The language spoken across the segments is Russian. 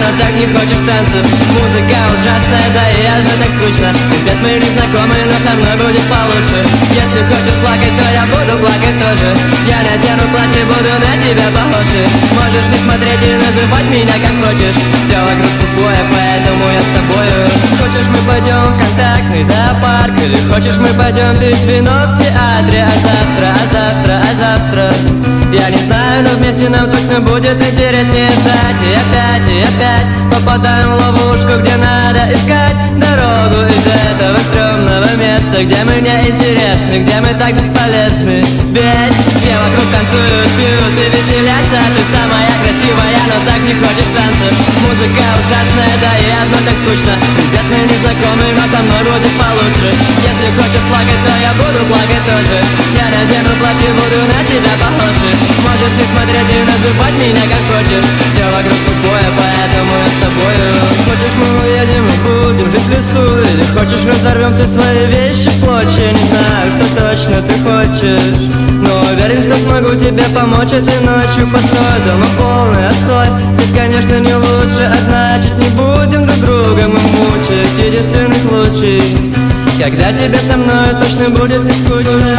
но так не хочешь танцев. Музыка ужасная, да и одно так скучно. Ребят, мы не знакомы, но со мной будет получше. Если хочешь плакать, то я буду плакать тоже. Я надену платье, буду на тебя похожи. Можешь не смотреть и называть меня как хочешь. Все вокруг тупое, поэтому я с тобою. Хочешь, мы пойдем в контактный зоопарк, или хочешь, мы пойдем пить вино в театре. А завтра я не знаю, но вместе нам точно будет интереснее ждать. И опять попадаем в ловушку, где надо искать дорогу из этого стрёмного места, где мы не интересны, где мы так бесполезны. Ведь все вокруг танцуют, пьют и веселятся. Ты самая красивая, но так не хочешь танцев. Музыка ужасная, да и одно так скучно. Ребят, мы не знакомы, но со мной будет получше. Если хочешь плакать, то я буду плакать тоже. Я надену платье, буду на тебя похожи. Можешь не смотреть и называть меня как хочешь. Все вокруг тупое, поэтому я с тобою. Хочешь, мы уедем и будем жить в лесу, или хочешь, разорвем все свои вещи в клочья. Не знаю, что точно ты хочешь, но уверен, что смогу тебе помочь этой ночью. Постой, дома полный отстой. Здесь, конечно, не лучше, а значит, не будем друг друга мы мучить. Единственный случай, когда тебе со мной точно будет не скучно.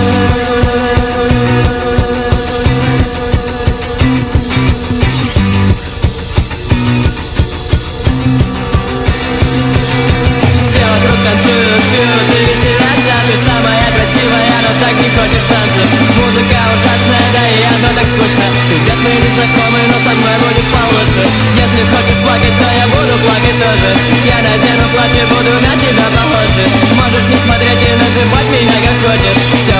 Хочешь танцев, музыка ужасная, да и одно так скучно. Ребят, мы не знакомы, но со мной будет получше. Если хочешь плакать, то я буду плакать тоже. Я надену платье, буду на тебя похожи. Можешь не смотреть и называть меня как хочешь. Все